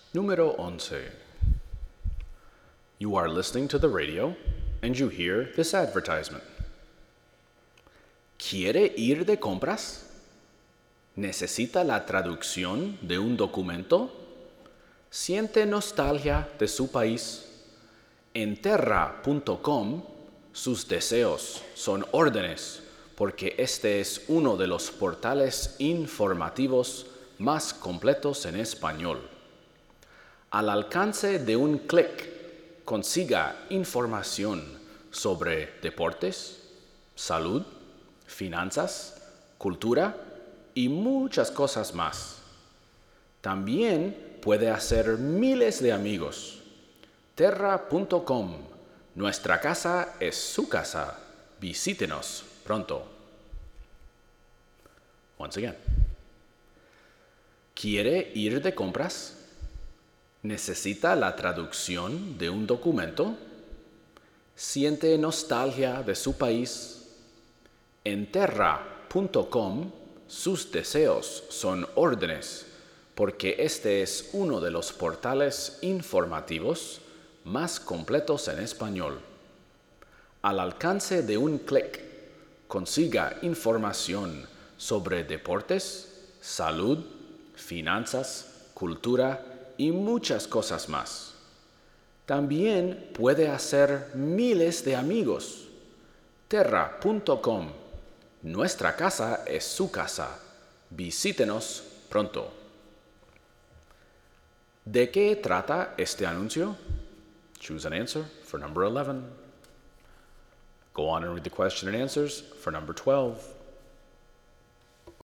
Número 11. You are listening to the radio and you hear this advertisement. ¿Quiere ir de compras? ¿Necesita la traducción de un documento? ¿Siente nostalgia de su país? En terra.com, sus deseos son órdenes, porque este es uno de los portales informativos más completos en español. Al alcance de un clic, consiga información sobre deportes, salud, finanzas, cultura y muchas cosas más. También puede hacer miles de amigos. Terra.com, nuestra casa es su casa. Visítenos pronto. Once again. ¿Quiere ir de compras? ¿Necesita la traducción de un documento? ¿Siente nostalgia de su país? En terra.com, sus deseos son órdenes, porque este es uno de los portales informativos más completos en español. Al alcance de un clic, consiga información sobre deportes, salud, finanzas, cultura y muchas cosas más. También puede hacer miles de amigos. Terra.com, nuestra casa es su casa. Visítenos pronto. ¿De qué trata este anuncio? Choose an answer for number 11. Go on and read the question and answers for number 12.